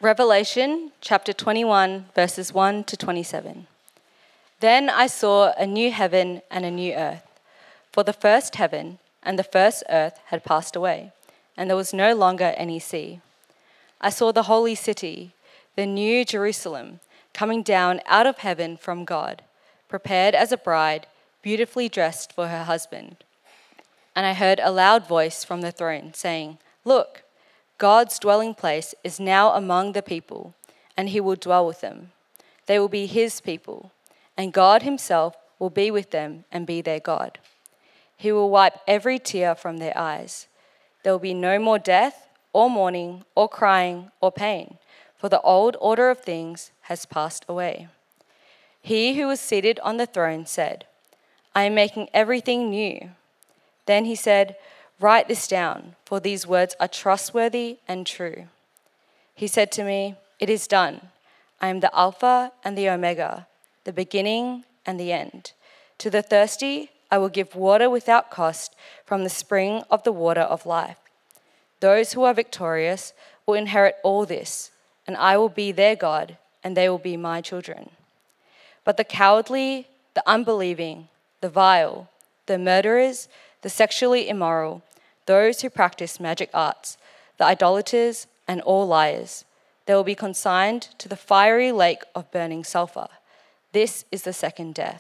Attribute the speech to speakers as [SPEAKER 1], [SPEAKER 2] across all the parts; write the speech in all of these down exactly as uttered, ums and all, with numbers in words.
[SPEAKER 1] Revelation chapter twenty-one, verses one to twenty-seven. Then I saw a new heaven and a new earth, for the first heaven and the first earth had passed away, and there was no longer any sea. I saw the holy city, the new Jerusalem, coming down out of heaven from God, prepared as a bride, beautifully dressed for her husband. And I heard a loud voice from the throne saying, "Look, God's dwelling place is now among the people, and he will dwell with them. They will be his people, and God himself will be with them and be their God. He will wipe every tear from their eyes. There will be no more death, or mourning, or crying, or pain, for the old order of things has passed away." He who was seated on the throne said, "I am making everything new." Then he said, "Write this down, for these words are trustworthy and true." He said to me, "It is done. I am the Alpha and the Omega, the beginning and the end. To the thirsty, I will give water without cost from the spring of the water of life. Those who are victorious will inherit all this, and I will be their God, and they will be my children. But the cowardly, the unbelieving, the vile, the murderers, the sexually immoral, those who practice magic arts, the idolaters, and all liars, they will be consigned to the fiery lake of burning sulfur. This is the second death."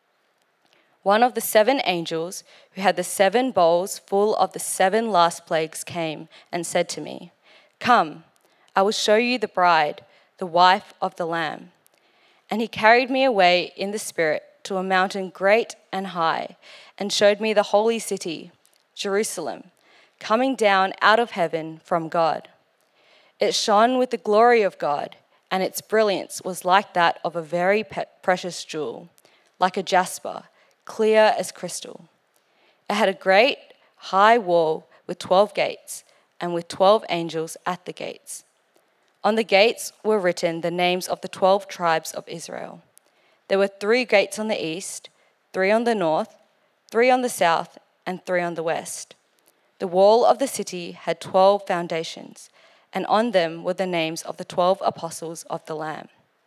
[SPEAKER 1] One of the seven angels who had the seven bowls full of the seven last plagues came and said to me, "Come, I will show you the bride, the wife of the Lamb." And he carried me away in the Spirit to a mountain great and high, and showed me the holy city, Jerusalem, coming down out of heaven from God. It shone with the glory of God, and its brilliance was like that of a very pe- precious jewel, like a jasper, clear as crystal. It had a great high wall with twelve gates, and with twelve angels at the gates. On the gates were written the names of the twelve tribes of Israel. There were three gates on the east, three on the north, three on the south, and three on the west. The wall of the city had twelve foundations, and on them were the names of the twelve apostles of the Lamb.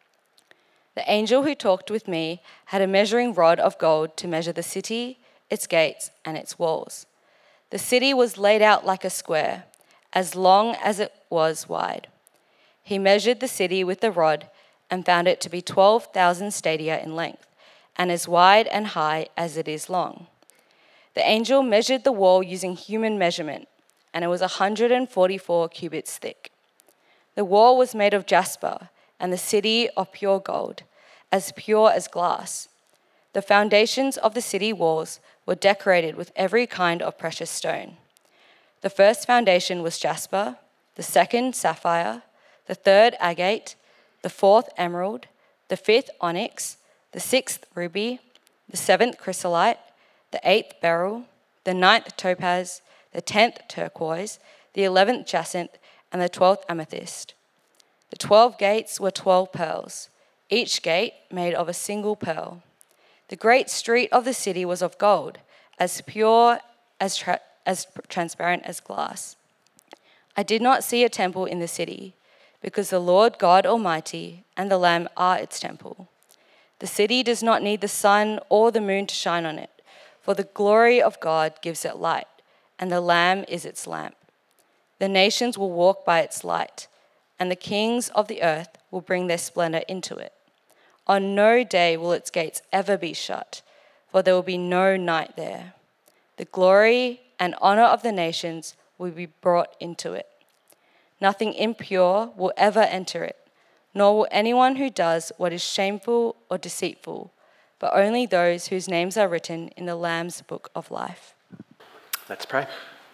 [SPEAKER 1] The angel who talked with me had a measuring rod of gold to measure the city, its gates, and its walls. The city was laid out like a square, as long as it was wide. He measured the city with the rod and found it to be twelve thousand stadia in length, and as wide and high as it is long. The angel measured the wall using human measurement, and it was one hundred forty-four cubits thick. The wall was made of jasper, and the city of pure gold, as pure as glass. The foundations of the city walls were decorated with every kind of precious stone. The first foundation was jasper, the second sapphire, the third agate, the fourth emerald, the fifth onyx, the sixth ruby, the seventh chrysolite, the eighth beryl, the ninth topaz, the tenth turquoise, the eleventh jacinth, and the twelfth amethyst. The twelve gates were twelve pearls, each gate made of a single pearl. The great street of the city was of gold, as pure as, tra- as transparent as glass. I did not see a temple in the city, because the Lord God Almighty and the Lamb are its temple. The city does not need the sun or the moon to shine on it, for the glory of God gives it light, and the Lamb is its lamp. The nations will walk by its light, and the kings of the earth will bring their splendor into it. On no day will its gates ever be shut, for there will be no night there. The glory and honor of the nations will be brought into it. Nothing impure will ever enter it, nor will anyone who does what is shameful or deceitful, but only those whose names are written in the Lamb's book of life.
[SPEAKER 2] Let's pray.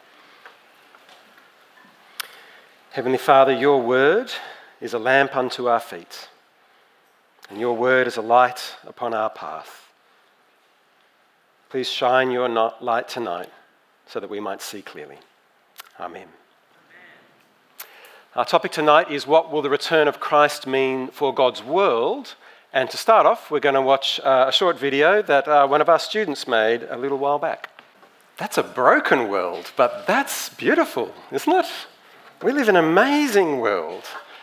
[SPEAKER 2] Heavenly Father, your word is a lamp unto our feet, and your word is a light upon our path. Please shine your light tonight so that we might see clearly. Amen. Our topic tonight is, what will the return of Christ mean for God's world? And to start off, we're going to watch uh, a short video that uh, one of our students made a little while back. That's a broken world, but that's beautiful, isn't it? We live in an amazing world.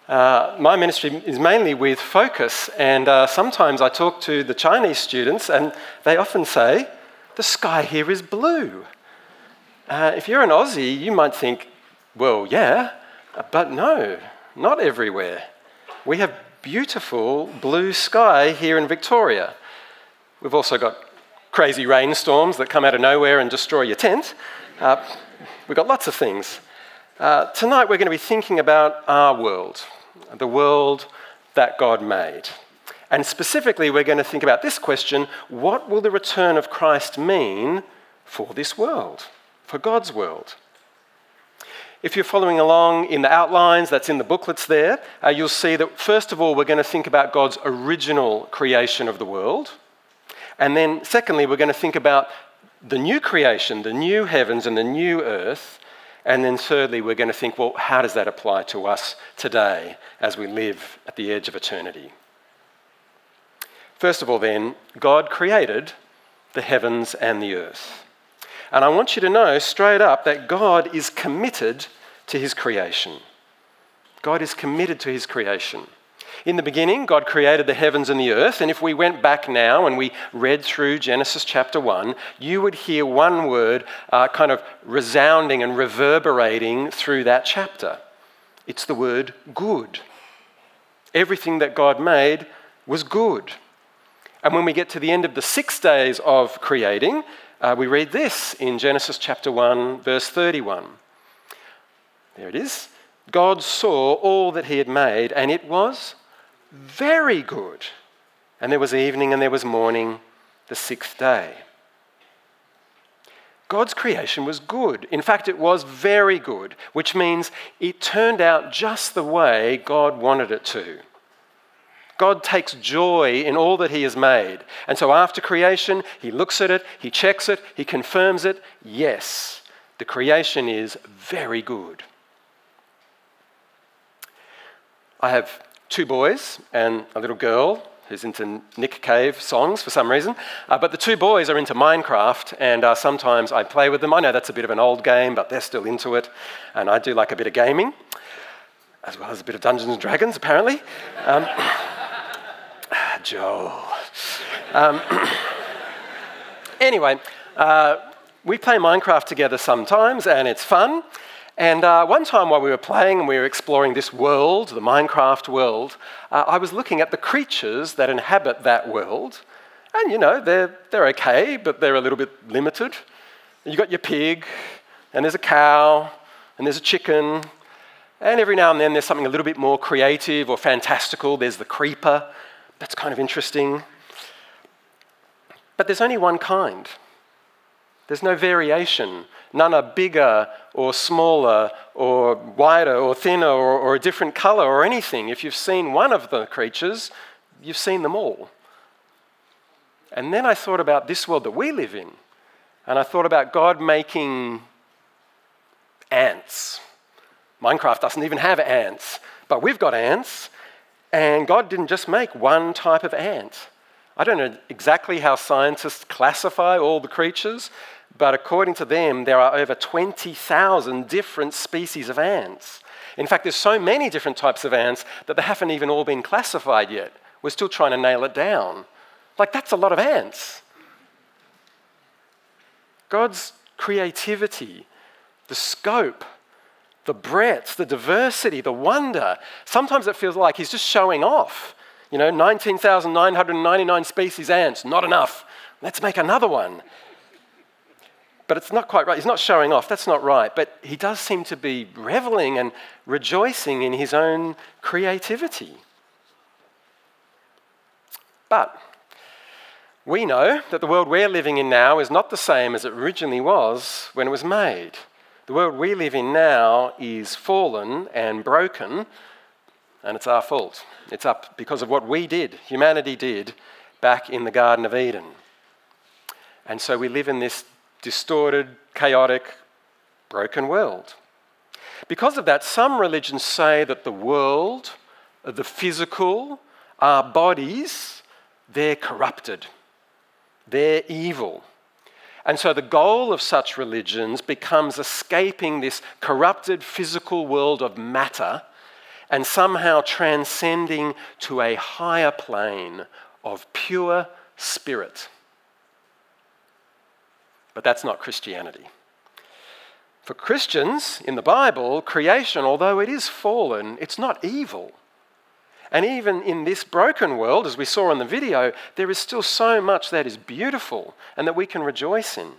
[SPEAKER 2] Uh, my ministry is mainly with Focus, and uh, sometimes I talk to the Chinese students and they often say, the sky here is blue. Uh, if you're an Aussie, you might think, well, yeah, but no, not everywhere. We have beautiful blue sky here in Victoria. We've also got crazy rainstorms that come out of nowhere and destroy your tent. Uh, we've got lots of things. Uh, tonight we're going to be thinking about our world, the world that God made. And specifically we're going to think about this question: what will the return of Christ mean for this world, for God's world? If you're following along in the outlines, that's in the booklets there, uh, you'll see that first of all we're going to think about God's original creation of the world. And then secondly we're going to think about the new creation, the new heavens and the new earth. And then thirdly, we're going to think, well, how does that apply to us today as we live at the edge of eternity? First of all then, God created the heavens and the earth. And I want you to know straight up that God is committed to his creation. God is committed to his creation. In the beginning, God created the heavens and the earth, and if we went back now and we read through Genesis chapter one, you would hear one word uh, kind of resounding and reverberating through that chapter. It's the word good. Everything that God made was good. And when we get to the end of the six days of creating, uh, we read this in Genesis chapter one, verse thirty-one. There it is. God saw all that he had made, and it was very good. And there was evening and there was morning, the sixth day. God's creation was good. In fact, it was very good, which means it turned out just the way God wanted it to. God takes joy in all that he has made. And so after creation, he looks at it, he checks it, he confirms it. Yes, the creation is very good. I have two boys and a little girl who's into Nick Cave songs for some reason. Uh, but the two boys are into Minecraft, and uh, sometimes I play with them. I know that's a bit of an old game, but they're still into it. And I do like a bit of gaming, as well as a bit of Dungeons and Dragons, apparently. Um, Joel. Um, anyway, uh, we play Minecraft together sometimes, and it's fun. And uh, one time while we were playing and we were exploring this world, the Minecraft world, uh, I was looking at the creatures that inhabit that world. And, you know, they're, they're okay, but they're a little bit limited. You've got your pig, and there's a cow, and there's a chicken. And every now and then there's something a little bit more creative or fantastical. There's the creeper. That's kind of interesting. But there's only one kind. There's no variation. None are bigger or smaller or wider or thinner or, or a different colour or anything. If you've seen one of the creatures, you've seen them all. And then I thought about this world that we live in. And I thought about God making ants. Minecraft doesn't even have ants, but we've got ants. And God didn't just make one type of ant. I don't know exactly how scientists classify all the creatures, but according to them, there are over twenty thousand different species of ants. In fact, there's so many different types of ants that they haven't even all been classified yet. We're still trying to nail it down. Like, that's a lot of ants. God's creativity, the scope, the breadth, the diversity, the wonder. Sometimes it feels like he's just showing off. You know, nineteen thousand nine hundred ninety-nine species ants, not enough. Let's make another one. But it's not quite right. He's not showing off. That's not right. But he does seem to be reveling and rejoicing in his own creativity. But we know that the world we're living in now is not the same as it originally was when it was made. The world we live in now is fallen and broken, and it's our fault. It's up because of what we did, humanity did, back in the Garden of Eden. And so we live in this distorted, chaotic, broken world. Because of that, some religions say that the world, the physical, our bodies, they're corrupted. They're evil. And so the goal of such religions becomes escaping this corrupted physical world of matter and somehow transcending to a higher plane of pure spirit. But that's not Christianity. For Christians, in the Bible, creation, although it is fallen, it's not evil. And even in this broken world, as we saw in the video, there is still so much that is beautiful and that we can rejoice in.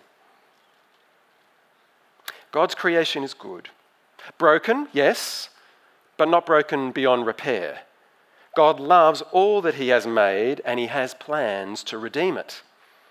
[SPEAKER 2] God's creation is good. Broken, yes, but not broken beyond repair. God loves all that he has made, and he has plans to redeem it.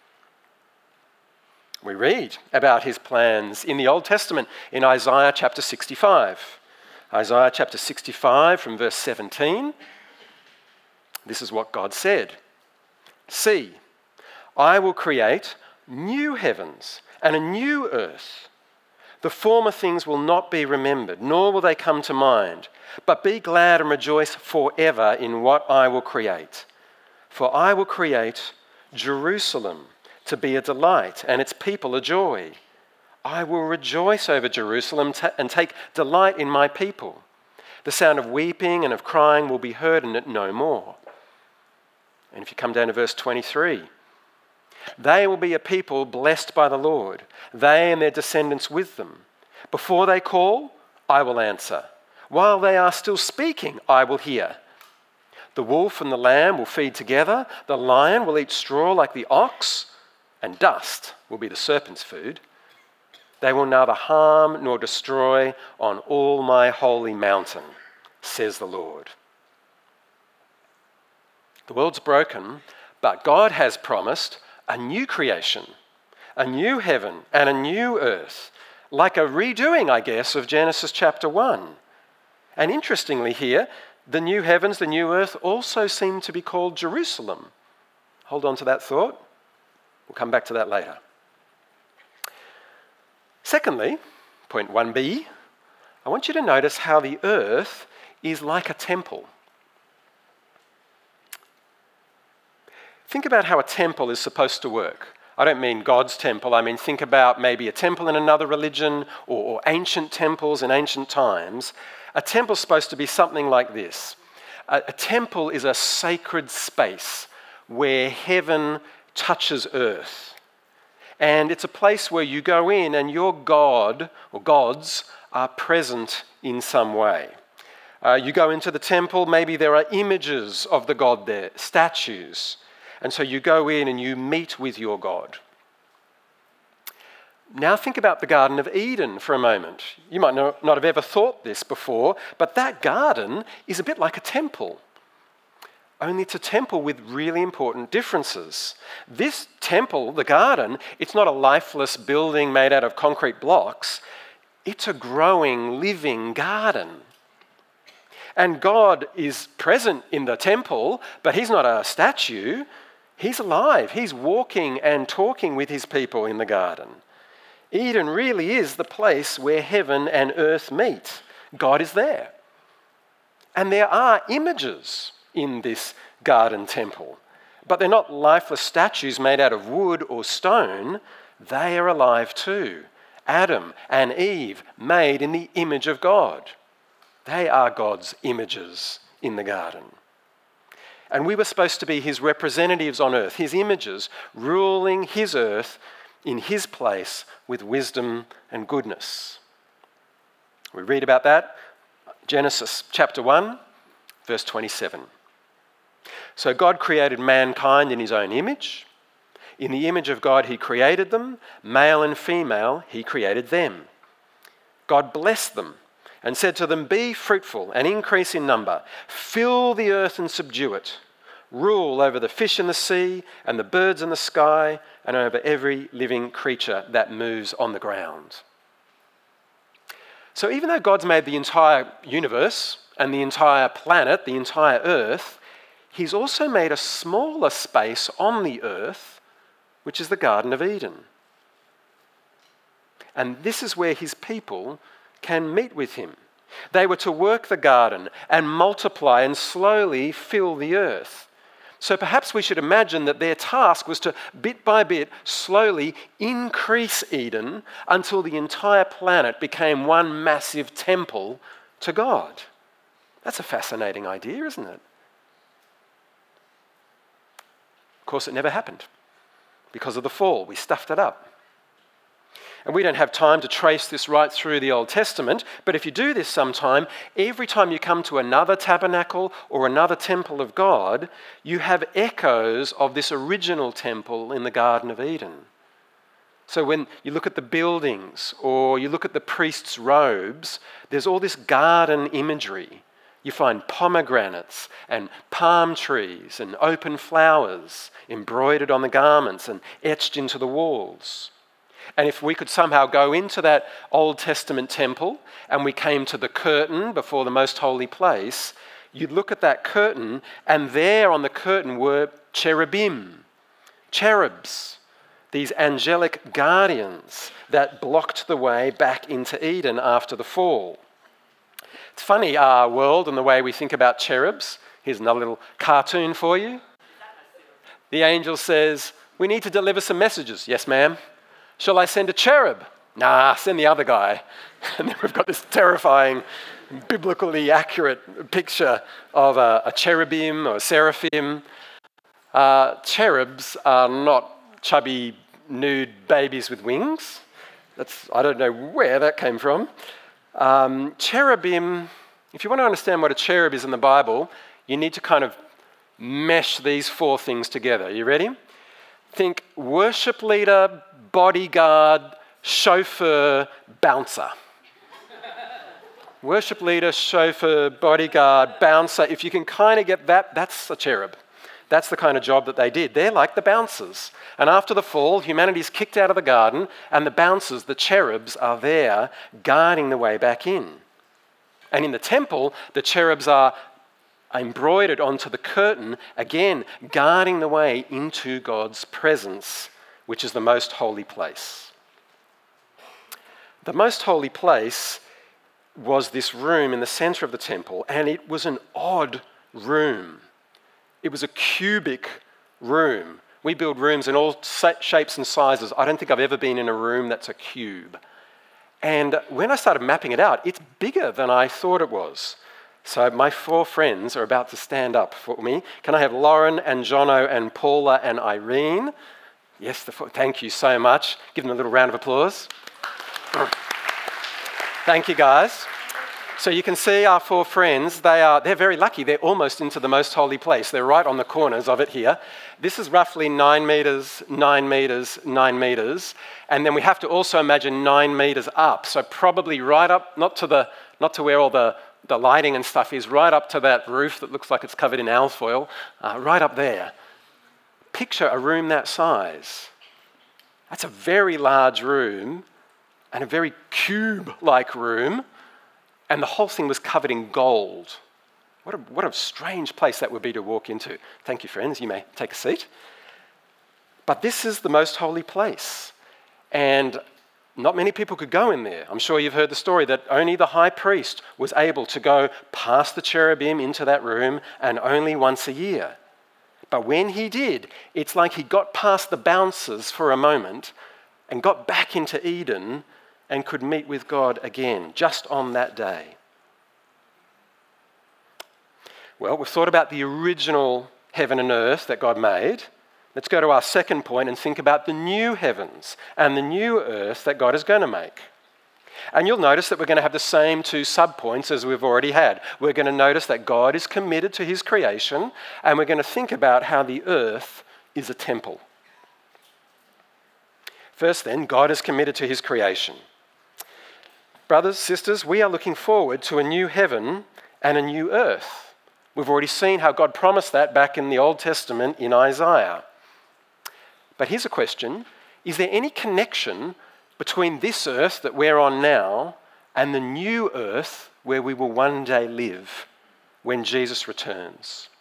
[SPEAKER 2] We read about his plans in the Old Testament in Isaiah chapter sixty-five. Isaiah chapter sixty-five from verse seventeen. This is what God said. See, I will create new heavens and a new earth. The former things will not be remembered, nor will they come to mind. But be glad and rejoice forever in what I will create. For I will create Jerusalem to be a delight and its people a joy. I will rejoice over Jerusalem and take delight in my people. The sound of weeping and of crying will be heard in it no more. And if you come down to verse twenty-three, they will be a people blessed by the Lord, they and their descendants with them. Before they call, I will answer. While they are still speaking, I will hear. The wolf and the lamb will feed together, the lion will eat straw like the ox, and dust will be the serpent's food. They will neither harm nor destroy on all my holy mountain, says the Lord. The world's broken, but God has promised a new creation, a new heaven and a new earth, like a redoing, I guess, of Genesis chapter one. And interestingly here, the new heavens, the new earth also seem to be called Jerusalem. Hold on to that thought. We'll come back to that later. Secondly, point one B, I want you to notice how the earth is like a temple. Think about how a temple is supposed to work. I don't mean God's temple. I mean, think about maybe a temple in another religion or, or ancient temples in ancient times. A temple is supposed to be something like this. A, a temple is a sacred space where heaven touches earth. And it's a place where you go in and your God or gods are present in some way. Uh, you go into the temple, maybe there are images of the God there, statues. And so you go in and you meet with your God. Now think about the Garden of Eden for a moment. You might not have ever thought this before, but that garden is a bit like a temple. Only it's a temple with really important differences. This temple, the garden, it's not a lifeless building made out of concrete blocks. It's a growing, living garden. And God is present in the temple, but he's not a statue. He's alive. He's walking and talking with his people in the garden. Eden really is the place where heaven and earth meet. God is there. And there are images in this garden temple, but they're not lifeless statues made out of wood or stone. They are alive too. Adam and Eve, made in the image of God. They are God's images in the garden. And we were supposed to be his representatives on earth, his images, ruling his earth in his place with wisdom and goodness. We read about that, Genesis chapter one, verse twenty-seven. So God created mankind in his own image. In the image of God he created them, male and female he created them. God blessed them and said to them, be fruitful and increase in number, fill the earth and subdue it, rule over the fish in the sea and the birds in the sky and over every living creature that moves on the ground. So even though God's made the entire universe and the entire planet, the entire earth, he's also made a smaller space on the earth, which is the Garden of Eden. And this is where his people can meet with him. They were to work the garden and multiply and slowly fill the earth. So perhaps we should imagine that their task was to, bit by bit, slowly increase Eden until the entire planet became one massive temple to God. That's a fascinating idea, isn't it? Of course, it never happened. Because of the fall, we stuffed it up. And we don't have time to trace this right through the Old Testament, but if you do this sometime, every time you come to another tabernacle or another temple of God, you have echoes of this original temple in the Garden of Eden. So when you look at the buildings or you look at the priest's robes, there's all this garden imagery. You find pomegranates and palm trees and open flowers embroidered on the garments and etched into the walls. And if we could somehow go into that Old Testament temple and we came to the curtain before the most holy place, you'd look at that curtain and there on the curtain were cherubim, cherubs, these angelic guardians that blocked the way back into Eden after the fall. It's funny, our world and the way we think about cherubs. Here's another little cartoon for you. The angel says, "We need to deliver some messages." "Yes, ma'am." "Shall I send a cherub?" "Nah, send the other guy." And then we've got this terrifying, biblically accurate picture of a, a cherubim or a seraphim. Uh, cherubs are not chubby, nude babies with wings. That's, I don't know where that came from. Um, cherubim, if you want to understand what a cherub is in the Bible, you need to kind of mesh these four things together. Are you ready? Think worship leader, bodyguard, chauffeur, bouncer. Worship leader, chauffeur, bodyguard, bouncer. If you can kind of get that, that's a cherub. That's the kind of job that they did. They're like the bouncers. And after the fall, humanity's kicked out of the garden, and the bouncers, the cherubs, are there guarding the way back in. And in the temple, the cherubs are embroidered onto the curtain, again, guarding the way into God's presence, which is the most holy place. The most holy place was this room in the center of the temple, and it was an odd room. It was a cubic room. We build rooms in all shapes and sizes. I don't think I've ever been in a room that's a cube. And when I started mapping it out, it's bigger than I thought it was. So my four friends are about to stand up for me. Can I have Lauren and Jono and Paula and Irene? Yes, the four, thank you so much. Give them a little round of applause. Thank you, guys. So you can see our four friends, they are, they're very lucky. They're almost into the most holy place. They're right on the corners of it here. This is roughly nine metres, nine metres, nine metres. And then we have to also imagine nine metres up. So probably right up, not to the, not to where all the, the lighting and stuff is, right up to that roof that looks like it's covered in alfoil, uh, right up there. Picture a room that size. That's a very large room and a very cube-like room. And the whole thing was covered in gold. What a, what a strange place that would be to walk into. Thank you, friends. You may take a seat. But this is the most holy place. And not many people could go in there. I'm sure you've heard the story that only the high priest was able to go past the cherubim into that room, and only once a year. But when he did, it's like he got past the bouncers for a moment and got back into Eden and could meet with God again, just on that day. Well, we've thought about the original heaven and earth that God made. Let's go to our second point and think about the new heavens and the new earth that God is going to make. And you'll notice that we're going to have the same two subpoints as we've already had. We're going to notice that God is committed to his creation, and we're going to think about how the earth is a temple. First then, God is committed to his creation. Brothers, sisters, we are looking forward to a new heaven and a new earth. We've already seen how God promised that back in the Old Testament in Isaiah. But here's a question. Is there any connection between this earth that we're on now and the new earth where we will one day live when Jesus returns?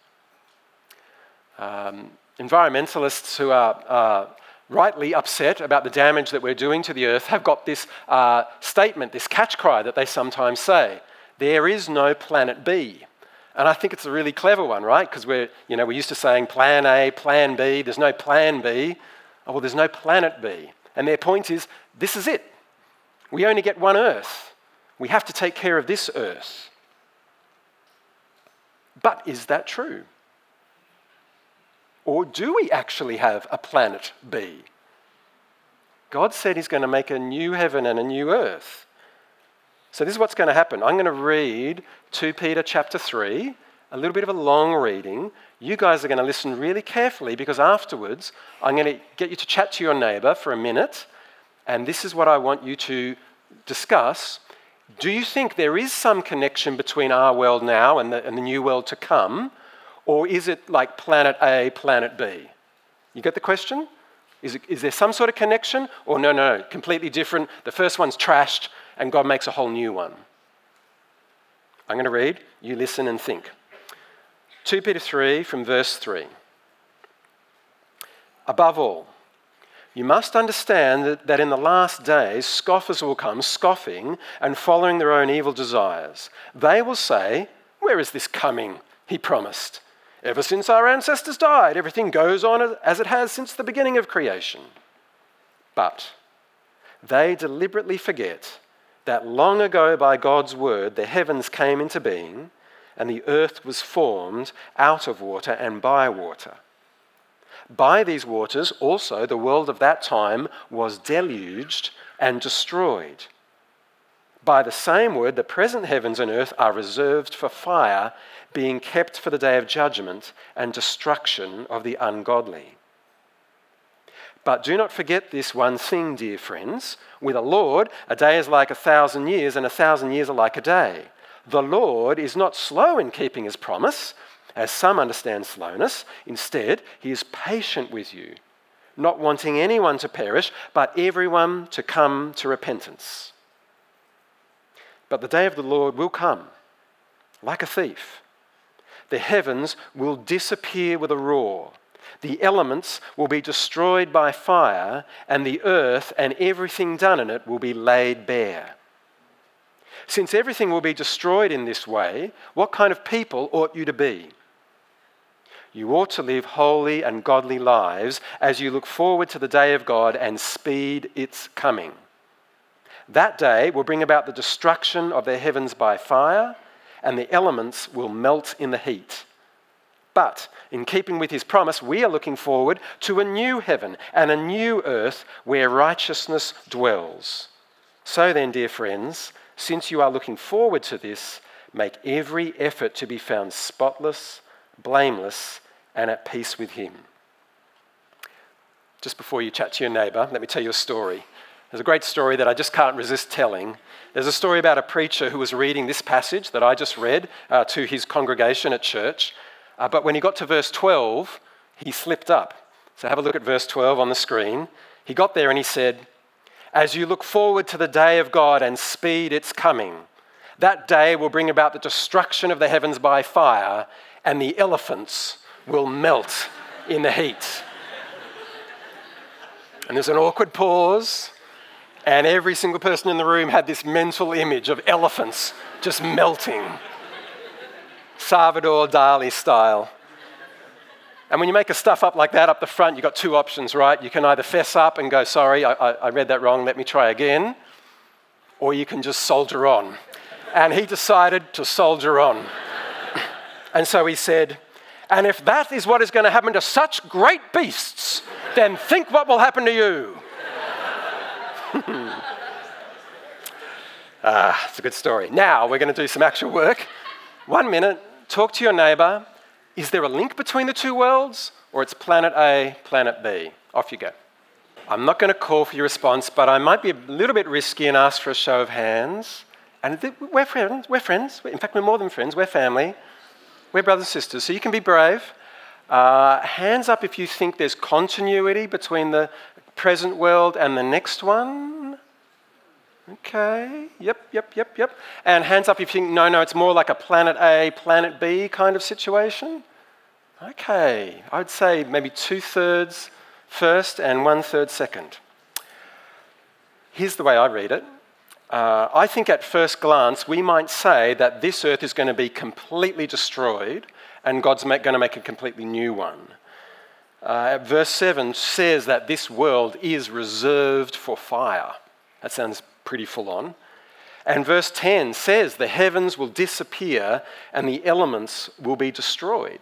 [SPEAKER 2] Um, environmentalists who are uh, rightly upset about the damage that we're doing to the earth have got this uh, statement, this catch cry that they sometimes say: there is no planet B. And I think it's a really clever one, right? Because we're, you know, we're used to saying plan A, plan B, there's no plan B. Oh, well, there's no planet B. And their point is, this is it. We only get one earth. We have to take care of this earth. But is that true? Or do we actually have a planet B? God said he's going to make a new heaven and a new earth. So this is what's going to happen. I'm going to read Second Peter chapter three, a little bit of a long reading. You guys are going to listen really carefully because afterwards I'm going to get you to chat to your neighbour for a minute, and this is what I want you to discuss. Do you think there is some connection between our world now and the, and the new world to come, or is it like planet A, planet B? You get the question? Is, it, is there some sort of connection? Or no, no, no, completely different. The first one's trashed and God makes a whole new one. I'm going to read. You listen and think. Second Peter three from verse three. Above all, you must understand that, that in the last days scoffers will come, scoffing and following their own evil desires. They will say, "Where is this coming he promised? Ever since our ancestors died, everything goes on as it has since the beginning of creation." But they deliberately forget that long ago by God's word the heavens came into being and the earth was formed out of water and by water. By these waters also the world of that time was deluged and destroyed. By the same word the present heavens and earth are reserved for fire, being kept for the day of judgment and destruction of the ungodly. But do not forget this one thing, dear friends. With the Lord, a day is like a thousand years, and a thousand years are like a day. The Lord is not slow in keeping his promise, as some understand slowness. Instead, he is patient with you, not wanting anyone to perish, but everyone to come to repentance. But the day of the Lord will come like a thief. The heavens will disappear with a roar. The elements will be destroyed by fire, and the earth and everything done in it will be laid bare. Since everything will be destroyed in this way, what kind of people ought you to be? You ought to live holy and godly lives as you look forward to the day of God and speed its coming. That day will bring about the destruction of the heavens by fire, and the elements will melt in the heat. But in keeping with his promise, we are looking forward to a new heaven and a new earth where righteousness dwells. So then, dear friends, since you are looking forward to this, make every effort to be found spotless, blameless, and at peace with him. Just before you chat to your neighbour, let me tell you a story. There's a great story that I just can't resist telling. There's a story about a preacher who was reading this passage that I just read uh, to his congregation at church. Uh, but when he got to verse twelve, he slipped up. So have a look at verse twelve on the screen. He got there and he said, "As you look forward to the day of God and speed its coming, that day will bring about the destruction of the heavens by fire, and the elephants will melt in the heat." And there's an awkward pause, and every single person in the room had this mental image of elephants just melting. Salvador Dali style. And when you make a stuff up like that up the front, you've got two options, right? You can either fess up and go, "Sorry, I, I, I read that wrong, let me try again," or you can just soldier on. And he decided to soldier on. And so he said, "And if that is what is going to happen to such great beasts, then think what will happen to you." Ah, it's a good story. Now we're going to do some actual work. One minute, talk to your neighbour. Is there a link between the two worlds, or it's planet A, planet B? Off you go. I'm not going to call for your response, but I might be a little bit risky and ask for a show of hands. And th- we're friends. We're friends. In fact, we're more than friends. We're family. We're brothers and sisters. So you can be brave. Uh, hands up if you think there's continuity between the present world and the next one. Okay. Yep, yep, yep, yep. And hands up if you think, no, no, it's more like a planet A, planet B kind of situation. Okay. I would say maybe two-thirds first and one-third second. Here's the way I read it. Uh, I think at first glance we might say that this earth is going to be completely destroyed and God's going to make a completely new one. Uh, verse seven says that this world is reserved for fire. That sounds pretty full on. And verse ten says the heavens will disappear and the elements will be destroyed.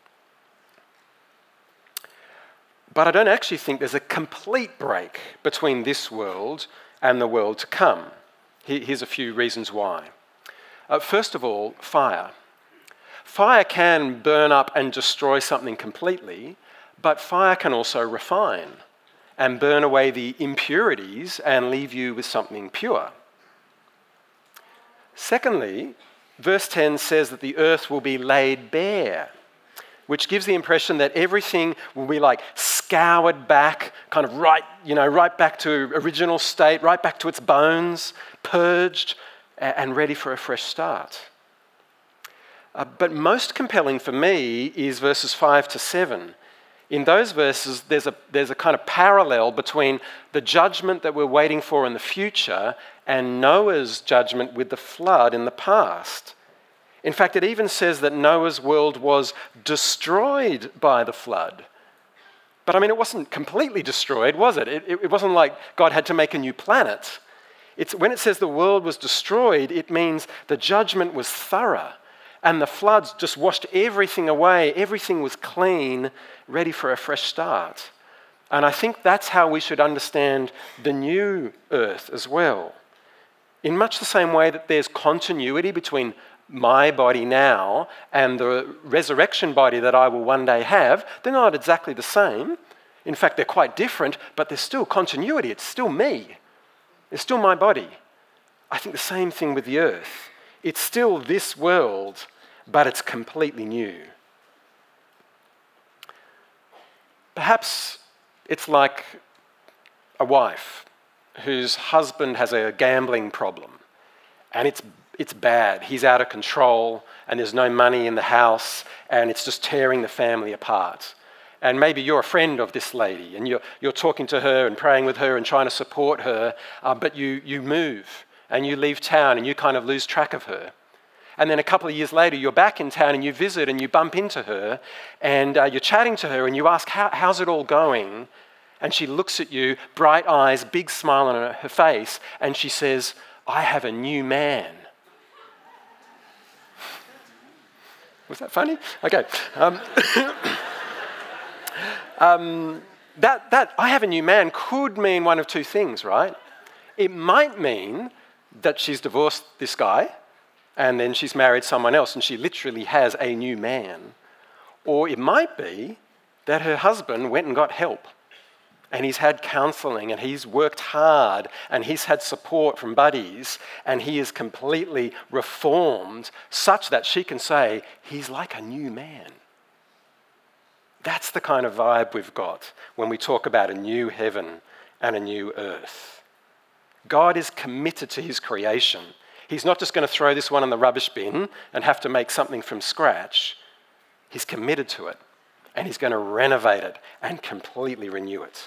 [SPEAKER 2] But I don't actually think there's a complete break between this world and the world to come. Here's a few reasons why. Uh, first of all, fire. Fire can burn up and destroy something completely, but fire can also refine and burn away the impurities and leave you with something pure. Secondly, verse ten says that the earth will be laid bare, which gives the impression that everything will be like scoured back, kind of right, you know, right back to original state, right back to its bones, purged and ready for a fresh start. Uh, but most compelling for me is verses five to seven. In those verses, there's a, there's a kind of parallel between the judgment that we're waiting for in the future and Noah's judgment with the flood in the past. In fact, it even says that Noah's world was destroyed by the flood. But I mean, it wasn't completely destroyed, was it? It, it wasn't like God had to make a new planet. It's, when it says the world was destroyed, it means the judgment was thorough. And the floods just washed everything away. Everything was clean, ready for a fresh start. And I think that's how we should understand the new earth as well. In much the same way that there's continuity between my body now and the resurrection body that I will one day have, they're not exactly the same. In fact, they're quite different, but there's still continuity. It's still me. It's still my body. I think the same thing with the earth. It's still this world, but it's completely new. Perhaps it's like a wife whose husband has a gambling problem, and it's it's bad. He's out of control, and there's no money in the house, and it's just tearing the family apart. And maybe you're a friend of this lady, and you're you're talking to her and praying with her and trying to support her, uh, but you you move and you leave town and you kind of lose track of her. And then a couple of years later, you're back in town and you visit and you bump into her and uh, you're chatting to her and you ask, How, how's it all going? And she looks at you, bright eyes, big smile on her, her face, and she says, I have a new man. Was that funny? Okay. Um, um, that, that I have a new man could mean one of two things, right? It might mean that she's divorced this guy, and then she's married someone else and she literally has a new man. Or it might be that her husband went and got help and he's had counselling and he's worked hard and he's had support from buddies and he is completely reformed such that she can say, he's like a new man. That's the kind of vibe we've got when we talk about a new heaven and a new earth. God is committed to his creation. He's not just going to throw this one in the rubbish bin and have to make something from scratch. He's committed to it, and he's going to renovate it and completely renew it.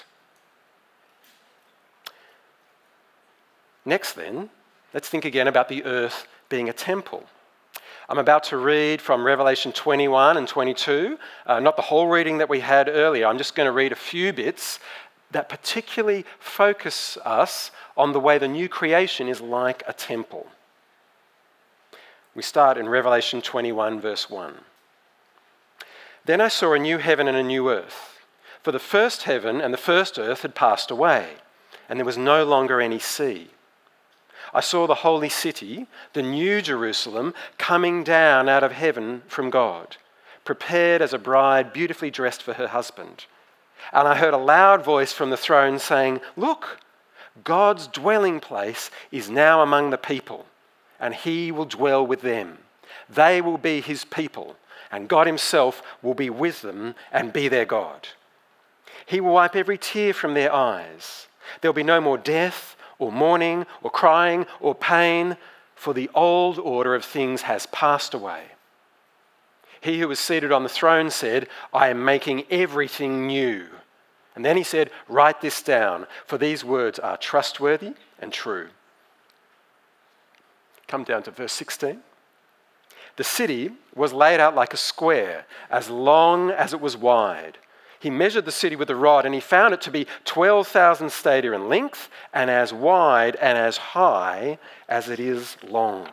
[SPEAKER 2] Next then, let's think again about the earth being a temple. I'm about to read from Revelation twenty-one and twenty-two, uh, not the whole reading that we had earlier. I'm just going to read a few bits that particularly focus us on the way the new creation is like a temple. We start in Revelation twenty-one, verse one. Then I saw a new heaven and a new earth, for the first heaven and the first earth had passed away, and there was no longer any sea. I saw the holy city, the new Jerusalem, coming down out of heaven from God, prepared as a bride beautifully dressed for her husband. And I heard a loud voice from the throne saying, Look, God's dwelling place is now among the people, and he will dwell with them. They will be his people, and God himself will be with them and be their God. He will wipe every tear from their eyes. There will be no more death, or mourning, or crying, or pain, for the old order of things has passed away. He who was seated on the throne said, I am making everything new. And then he said, Write this down, for these words are trustworthy and true. Come down to verse sixteen. The city was laid out like a square, as long as it was wide. He measured the city with a rod, and he found it to be twelve thousand stadia in length and as wide and as high as it is long.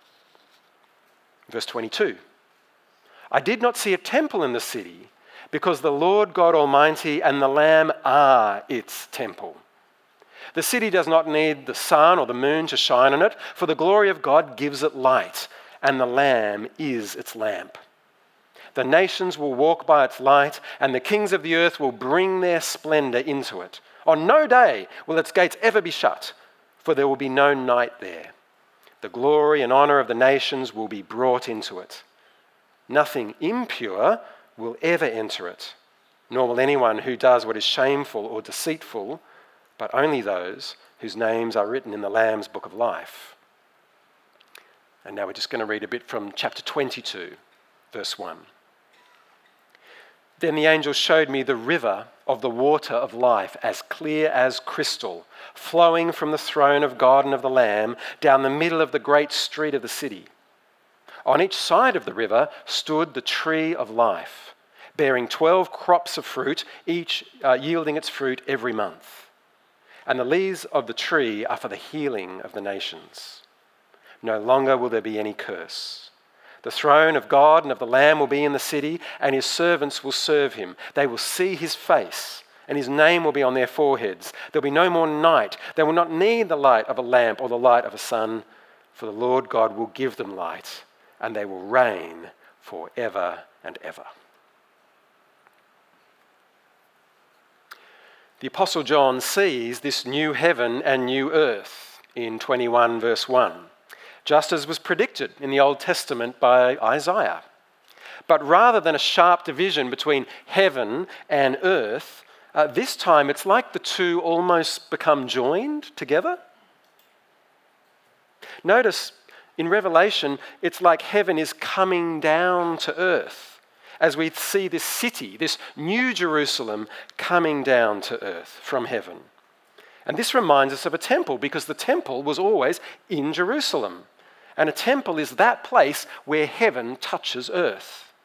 [SPEAKER 2] Verse twenty-two. I did not see a temple in the city, because the Lord God Almighty and the Lamb are its temple. The city does not need the sun or the moon to shine on it, for the glory of God gives it light, and the Lamb is its lamp. The nations will walk by its light, and the kings of the earth will bring their splendor into it. On no day will its gates ever be shut, for there will be no night there. The glory and honor of the nations will be brought into it. Nothing impure will ever enter it, nor will anyone who does what is shameful or deceitful, but only those whose names are written in the Lamb's book of life. And now we're just going to read a bit from chapter twenty-two, verse one. Then the angel showed me the river of the water of life, as clear as crystal, flowing from the throne of God and of the Lamb down the middle of the great street of the city. On each side of the river stood the tree of life, bearing twelve crops of fruit, each uh, yielding its fruit every month. And the leaves of the tree are for the healing of the nations. No longer will there be any curse. The throne of God and of the Lamb will be in the city, and his servants will serve him. They will see his face, and his name will be on their foreheads. There will be no more night. They will not need the light of a lamp or the light of a sun, for the Lord God will give them light, and they will reign forever and ever. The Apostle John sees this new heaven and new earth in twenty-one verse one. Just as was predicted in the Old Testament by Isaiah. But rather than a sharp division between heaven and earth, uh, this time it's like the two almost become joined together. Notice in Revelation, it's like heaven is coming down to earth as we see this city, this new Jerusalem, coming down to earth from heaven. And this reminds us of a temple, because the temple was always in Jerusalem. And a temple is that place where heaven touches earth.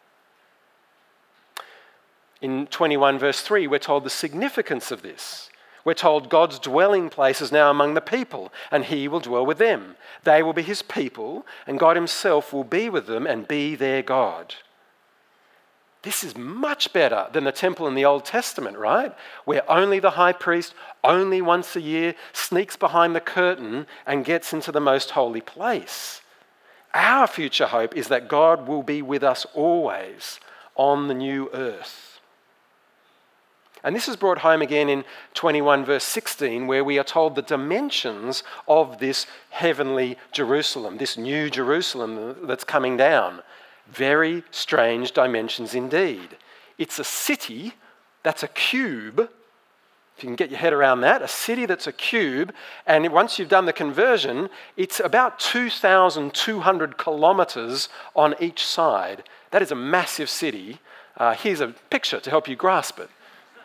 [SPEAKER 2] In twenty-one verse three, we're told the significance of this. We're told God's dwelling place is now among the people, and he will dwell with them. They will be his people, and God himself will be with them and be their God. This is much better than the temple in the Old Testament, right? Where only the high priest, only once a year, sneaks behind the curtain and gets into the most holy place. Our future hope is that God will be with us always on the new earth. And this is brought home again in twenty-one verse sixteen, where we are told the dimensions of this heavenly Jerusalem, this new Jerusalem that's coming down. Very strange dimensions indeed. It's a city that's a cube. If you can get your head around that, a city that's a cube, and once you've done the conversion, it's about two thousand two hundred kilometres on each side. That is a massive city. Uh, here's a picture to help you grasp it.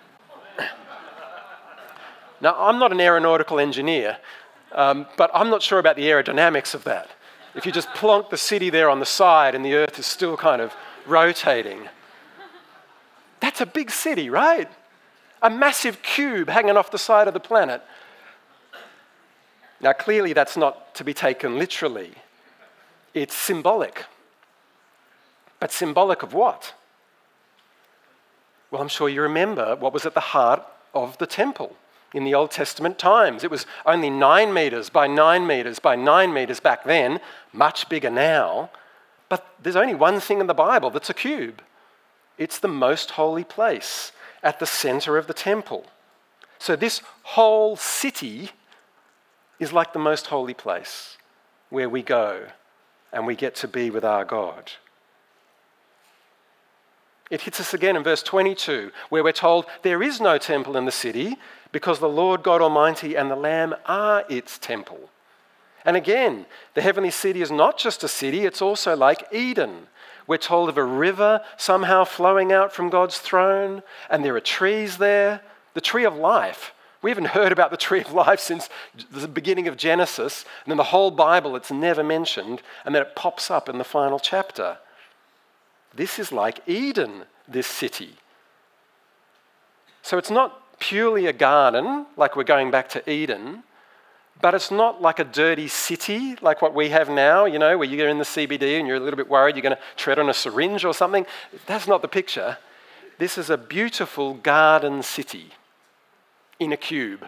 [SPEAKER 2] Now, I'm not an aeronautical engineer, um, but I'm not sure about the aerodynamics of that. If you just plonk the city there on the side and the earth is still kind of rotating. That's a big city, right? A massive cube hanging off the side of the planet. Now, clearly that's not to be taken literally. It's symbolic. But symbolic of what? Well, I'm sure you remember what was at the heart of the temple in the Old Testament times. It was only nine metres by nine metres by nine metres back then, much bigger now. But there's only one thing in the Bible that's a cube. It's the most holy place at the centre of the temple. So this whole city is like the most holy place where we go and we get to be with our God. It hits us again in verse twenty-two, where we're told there is no temple in the city because the Lord God Almighty and the Lamb are its temple. And again, the heavenly city is not just a city, it's also like Eden. We're told of a river somehow flowing out from God's throne, and there are trees there, the tree of life. We haven't heard about the tree of life since the beginning of Genesis, and in the whole Bible it's never mentioned, and then it pops up in the final chapter. This is like Eden, this city. So it's not purely a garden, like we're going back to Eden, but it's not like a dirty city like what we have now, you know, where you're in the C B D and you're a little bit worried you're going to tread on a syringe or something. That's not the picture. This is a beautiful garden city in a cube.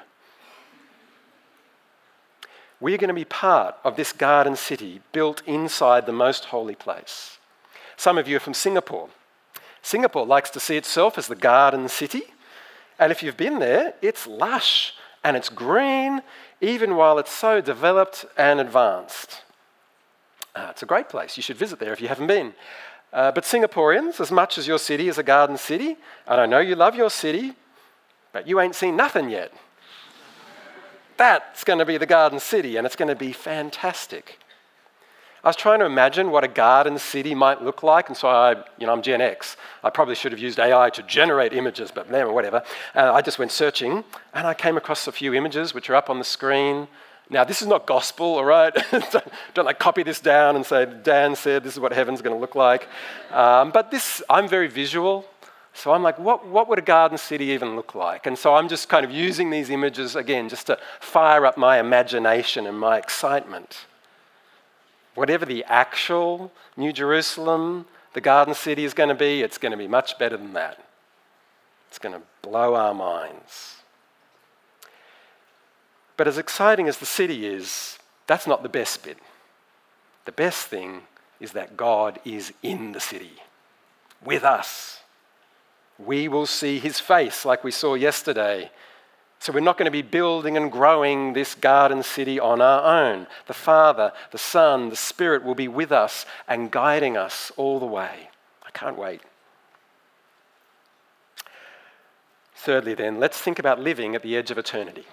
[SPEAKER 2] We're going to be part of this garden city built inside the most holy place. Some of you are from Singapore. Singapore likes to see itself as the garden city. And if you've been there, it's lush and it's green, even while it's so developed and advanced. Uh, it's a great place. You should visit there if you haven't been. Uh, but Singaporeans, as much as your city is a garden city, and I know you love your city, but you ain't seen nothing yet. That's going to be the garden city, and it's going to be fantastic. I was trying to imagine what a garden city might look like, and so I, you know, I'm Gen X. I probably should have used A I to generate images, but whatever. Uh, I just went searching, and I came across a few images which are up on the screen. Now, this is not gospel, all right? don't, don't like copy this down and say, Dan said this is what heaven's going to look like. Um, but this, I'm very visual. So I'm like, what, what would a garden city even look like? And so I'm just kind of using these images, again, just to fire up my imagination and my excitement. Whatever the actual New Jerusalem, the garden city is going to be, it's going to be much better than that. It's going to blow our minds. But as exciting as the city is, that's not the best bit. The best thing is that God is in the city with us. We will see his face like we saw yesterday. So we're not going to be building and growing this garden city on our own. The Father, the Son, the Spirit will be with us and guiding us all the way. I can't wait. Thirdly then, let's think about living at the edge of eternity.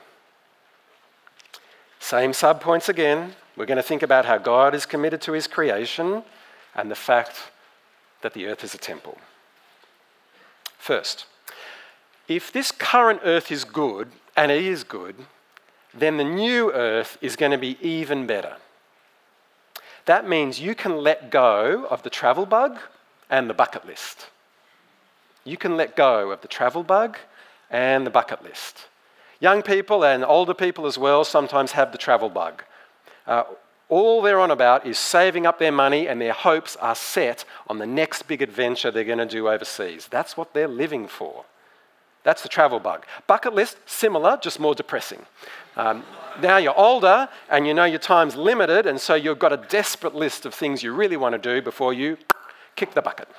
[SPEAKER 2] Same subpoints again. We're going to think about how God is committed to his creation and the fact that the earth is a temple. First, if this current earth is good, and it is good, then the new earth is going to be even better. That means you can let go of the travel bug and the bucket list. You can let go of the travel bug and the bucket list. Young people and older people as well sometimes have the travel bug. Uh, all they're on about is saving up their money, and their hopes are set on the next big adventure they're going to do overseas. That's what they're living for. That's the travel bug. Bucket list, similar, just more depressing. Um, now you're older and you know your time's limited, and so you've got a desperate list of things you really want to do before you kick the bucket.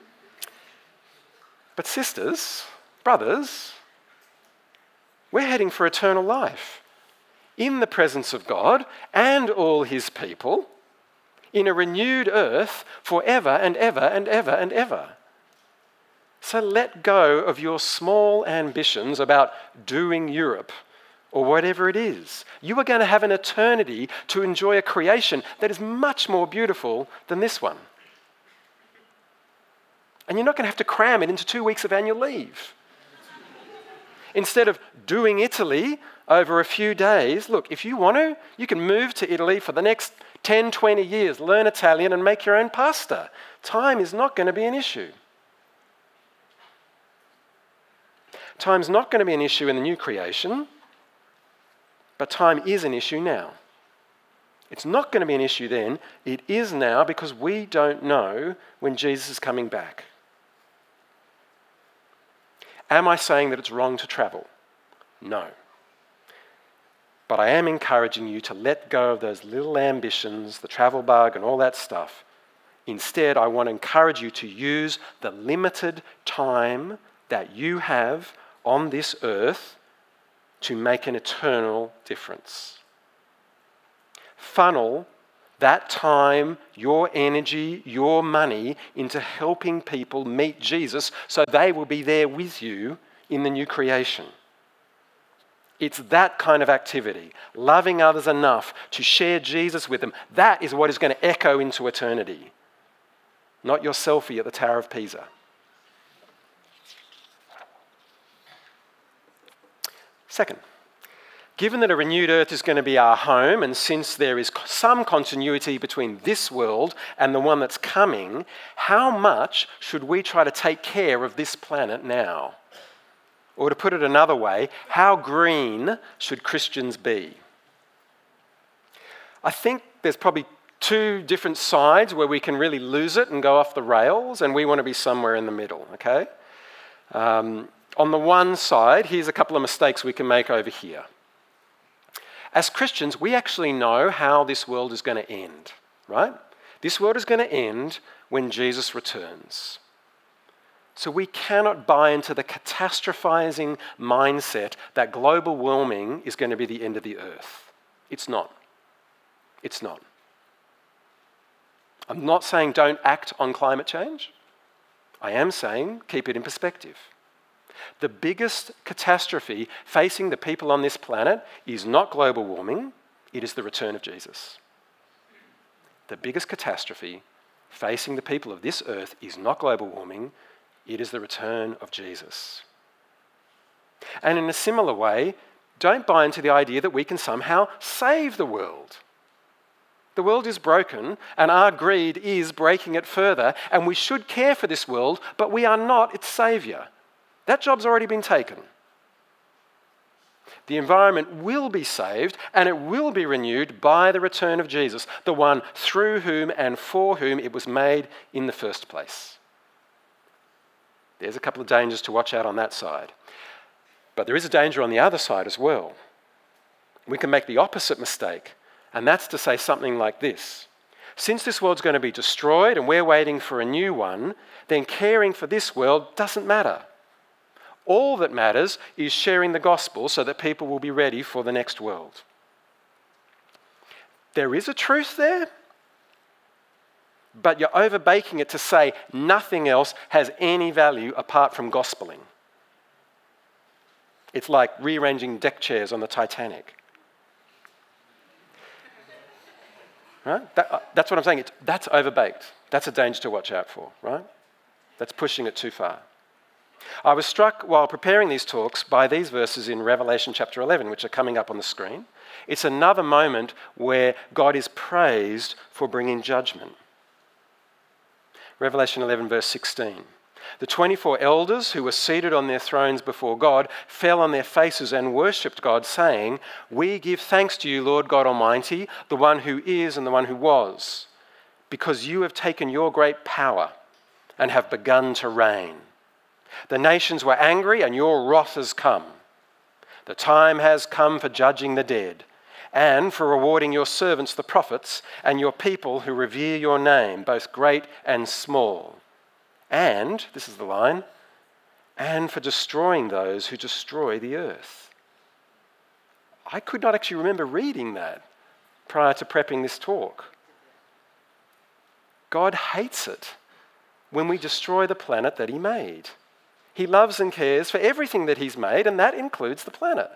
[SPEAKER 2] But sisters, brothers, we're heading for eternal life in the presence of God and all his people in a renewed earth forever and ever and ever and ever. So let go of your small ambitions about doing Europe or whatever it is. You are going to have an eternity to enjoy a creation that is much more beautiful than this one. And you're not going to have to cram it into two weeks of annual leave. Instead of doing Italy over a few days, look, if you want to, you can move to Italy for the next ten, twenty years, learn Italian and make your own pasta. Time is not going to be an issue. Time's not going to be an issue in the new creation, but time is an issue now. It's not going to be an issue then. It is now because we don't know when Jesus is coming back. Am I saying that it's wrong to travel? No. But I am encouraging you to let go of those little ambitions, the travel bug and all that stuff. Instead, I want to encourage you to use the limited time that you have on this earth to make an eternal difference. Funnel that time, your energy, your money into helping people meet Jesus so they will be there with you in the new creation. It's that kind of activity, loving others enough to share Jesus with them. That is what is going to echo into eternity, not your selfie at the Tower of Pisa. Second, given that a renewed earth is going to be our home, and since there is some continuity between this world and the one that's coming, how much should we try to take care of this planet now? Or to put it another way, how green should Christians be? I think there's probably two different sides where we can really lose it and go off the rails, and we want to be somewhere in the middle, okay? Um, on the one side, here's a couple of mistakes we can make over here. As Christians, we actually know how this world is going to end, right? This world is going to end when Jesus returns. So we cannot buy into the catastrophizing mindset that global warming is going to be the end of the earth. It's not. It's not. I'm not saying don't act on climate change. I am saying keep it in perspective. The biggest catastrophe facing the people on this planet is not global warming, it is the return of Jesus. The biggest catastrophe facing the people of this earth is not global warming, it is the return of Jesus. And in a similar way, don't buy into the idea that we can somehow save the world. The world is broken, and our greed is breaking it further, and we should care for this world, but we are not its saviour. That job's already been taken. The environment will be saved, and it will be renewed by the return of Jesus, the one through whom and for whom it was made in the first place. There's a couple of dangers to watch out on that side. But there is a danger on the other side as well. We can make the opposite mistake, and that's to say something like this. Since this world's going to be destroyed and we're waiting for a new one, then caring for this world doesn't matter. All that matters is sharing the gospel so that people will be ready for the next world. There is a truth there, but you're overbaking it to say nothing else has any value apart from gospeling. It's like rearranging deck chairs on the Titanic. Right? That, uh, that's what I'm saying. It's, that's overbaked. That's a danger to watch out for, right? That's pushing it too far. I was struck while preparing these talks by these verses in Revelation chapter eleven, which are coming up on the screen. It's another moment where God is praised for bringing judgment. Revelation eleven, verse sixteen. The twenty-four elders who were seated on their thrones before God fell on their faces and worshipped God, saying, "We give thanks to you, Lord God Almighty, the one who is and the one who was, because you have taken your great power and have begun to reign. The nations were angry and your wrath has come. The time has come for judging the dead and for rewarding your servants, the prophets, and your people who revere your name, both great and small. And," this is the line, "and for destroying those who destroy the earth." I could not actually remember reading that prior to prepping this talk. God hates it when we destroy the planet that he made. He loves and cares for everything that he's made, and that includes the planet.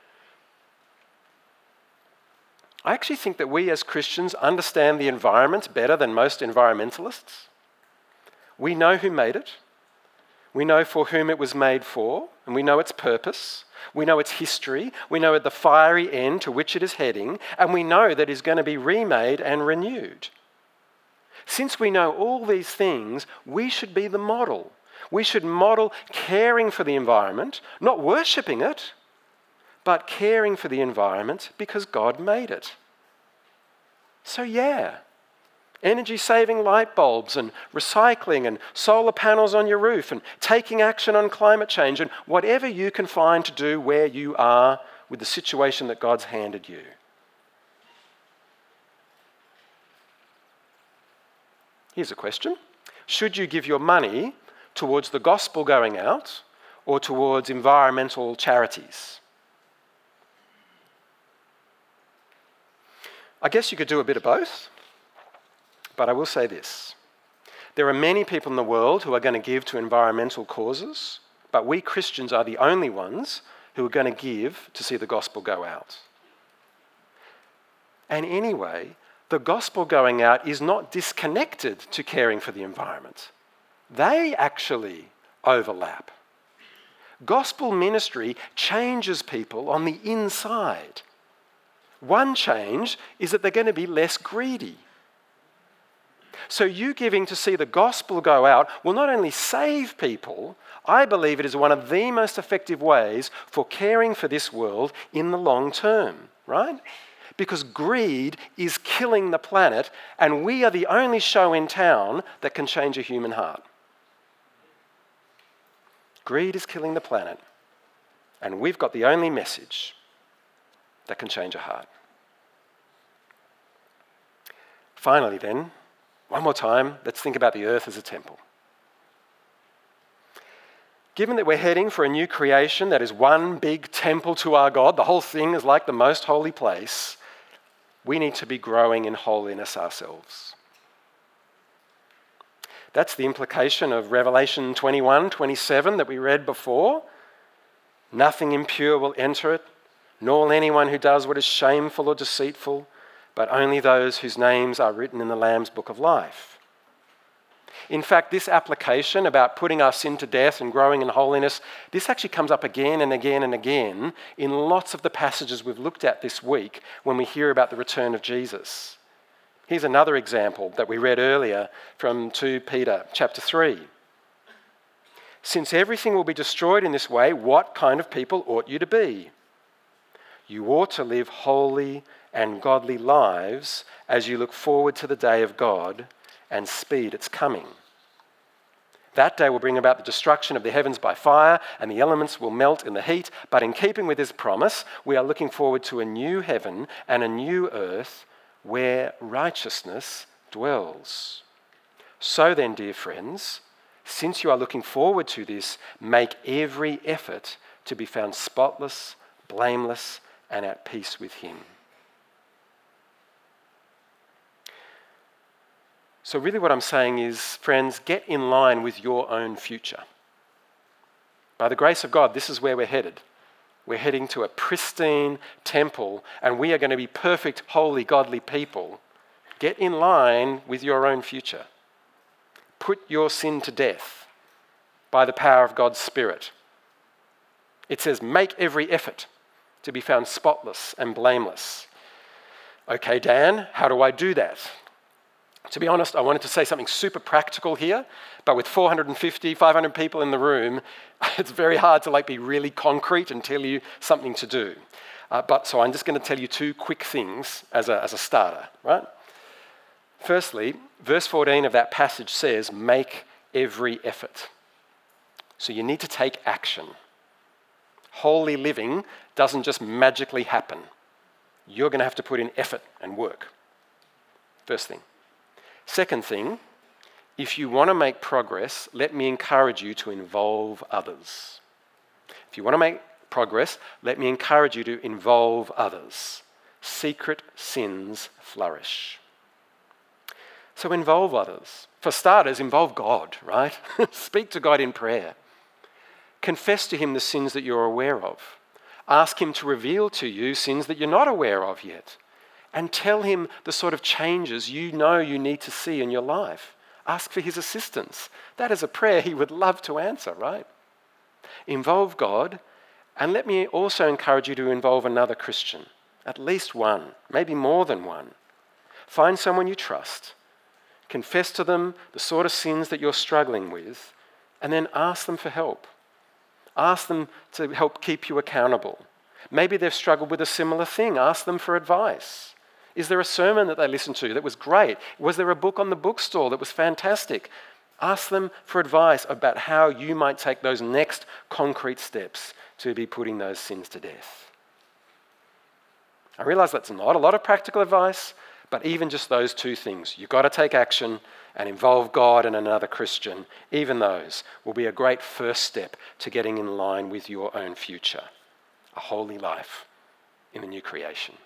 [SPEAKER 2] I actually think that we as Christians understand the environment better than most environmentalists. We know who made it. We know for whom it was made for, and we know its purpose. We know its history. We know at the fiery end to which it is heading, and we know that it is going to be remade and renewed. Since we know all these things, we should be the model. We should model caring for the environment, not worshipping it, but caring for the environment because God made it. So yeah, energy-saving light bulbs and recycling and solar panels on your roof and taking action on climate change and whatever you can find to do where you are with the situation that God's handed you. Here's a question. Should you give your money towards the gospel going out or towards environmental charities? I guess you could do a bit of both, but I will say this. There are many people in the world who are going to give to environmental causes, but we Christians are the only ones who are going to give to see the gospel go out. And anyway, the gospel going out is not disconnected to caring for the environment. They actually overlap. Gospel ministry changes people on the inside. One change is that they're going to be less greedy. So you giving to see the gospel go out will not only save people, I believe it is one of the most effective ways for caring for this world in the long term, right? Because greed is killing the planet, and we are the only show in town that can change a human heart. Greed is killing the planet, and we've got the only message that can change a heart. Finally then, one more time, let's think about the earth as a temple. Given that we're heading for a new creation that is one big temple to our God, the whole thing is like the most holy place, we need to be growing in holiness ourselves. That's the implication of Revelation twenty-one, twenty-seven that we read before. Nothing impure will enter it, nor will anyone who does what is shameful or deceitful, but only those whose names are written in the Lamb's book of life. In fact, this application about putting our sin to death and growing in holiness, this actually comes up again and again and again in lots of the passages we've looked at this week when we hear about the return of Jesus. Here's another example that we read earlier from Second Peter chapter three. Since everything will be destroyed in this way, what kind of people ought you to be? You ought to live holy and godly lives as you look forward to the day of God and speed its coming. That day will bring about the destruction of the heavens by fire, and the elements will melt in the heat. But in keeping with his promise, we are looking forward to a new heaven and a new earth where righteousness dwells. So then, dear friends, since you are looking forward to this, make every effort to be found spotless, blameless, and at peace with him. So really what I'm saying is, friends, get in line with your own future. By the grace of God, this is where we're headed. We're heading to a pristine temple, and we are going to be perfect, holy, godly people. Get in line with your own future. Put your sin to death by the power of God's Spirit. It says, make every effort to be found spotless and blameless. Okay, Dan, how do I do that? To be honest, I wanted to say something super practical here, but with four hundred fifty, five hundred people in the room, it's very hard to like be really concrete and tell you something to do. Uh, but so I'm just going to tell you two quick things as a, as a starter, right? Firstly, verse fourteen of that passage says, make every effort. So you need to take action. Holy living doesn't just magically happen. You're going to have to put in effort and work. First thing. Second thing, if you want to make progress, let me encourage you to involve others. If you want to make progress, let me encourage you to involve others. Secret sins flourish. So involve others. For starters, involve God, right? Speak to God in prayer. Confess to him the sins that you're aware of. Ask him to reveal to you sins that you're not aware of yet. And tell him the sort of changes you know you need to see in your life. Ask for his assistance. That is a prayer he would love to answer, right? Involve God, and let me also encourage you to involve another Christian, at least one, maybe more than one. Find someone you trust. Confess to them the sort of sins that you're struggling with, and then ask them for help. Ask them to help keep you accountable. Maybe they've struggled with a similar thing. Ask them for advice. Is there a sermon that they listened to that was great? Was there a book on the bookstore that was fantastic? Ask them for advice about how you might take those next concrete steps to be putting those sins to death. I realize that's not a lot of practical advice, but even just those two things, you've got to take action and involve God and another Christian. Even those will be a great first step to getting in line with your own future, a holy life in the new creation.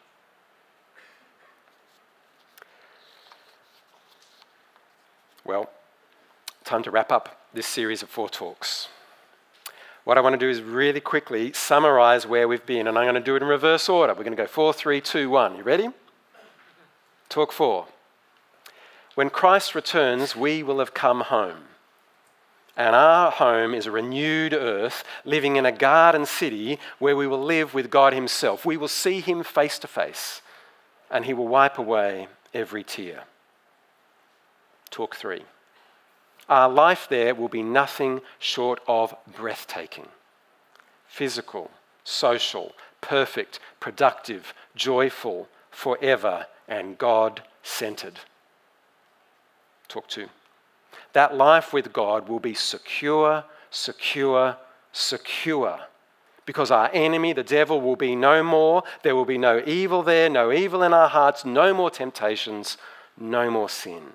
[SPEAKER 2] Well, time to wrap up this series of four talks. What I want to do is really quickly summarize where we've been, and I'm going to do it in reverse order. We're going to go four, three, two, one. You ready? Talk four. When Christ returns, we will have come home. And our home is a renewed earth, living in a garden city where we will live with God himself. We will see him face to face, and he will wipe away every tear. Talk three. Our life there will be nothing short of breathtaking. Physical, social, perfect, productive, joyful, forever, and God-centered. Talk two. That life with God will be secure, secure, secure. Because our enemy, the devil, will be no more. There will be no evil there, no evil in our hearts, no more temptations, no more sin.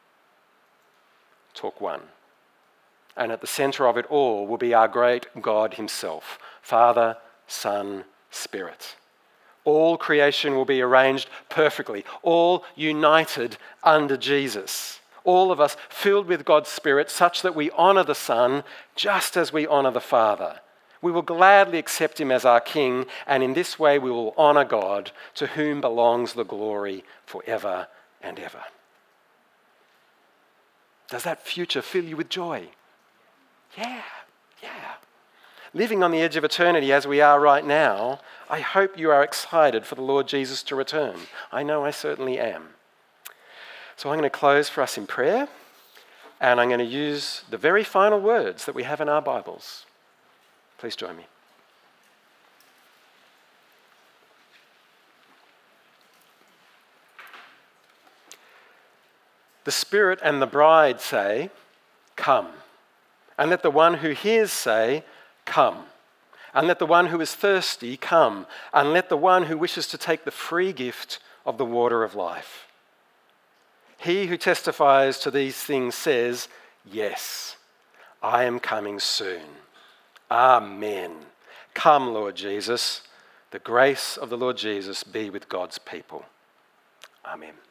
[SPEAKER 2] Talk one. And at the centre of it all will be our great God himself, Father, Son, Spirit. All creation will be arranged perfectly, all united under Jesus. All of us filled with God's Spirit such that we honour the Son just as we honour the Father. We will gladly accept him as our King, and in this way we will honour God, to whom belongs the glory forever and ever. Does that future fill you with joy? Yeah, yeah. Living on the edge of eternity as we are right now, I hope you are excited for the Lord Jesus to return. I know I certainly am. So I'm going to close for us in prayer, and I'm going to use the very final words that we have in our Bibles. Please join me. The Spirit and the bride say, "Come." And let the one who hears say, "Come." And let the one who is thirsty come. And let the one who wishes to take the free gift of the water of life. He who testifies to these things says, "Yes, I am coming soon." Amen. Come, Lord Jesus. The grace of the Lord Jesus be with God's people. Amen.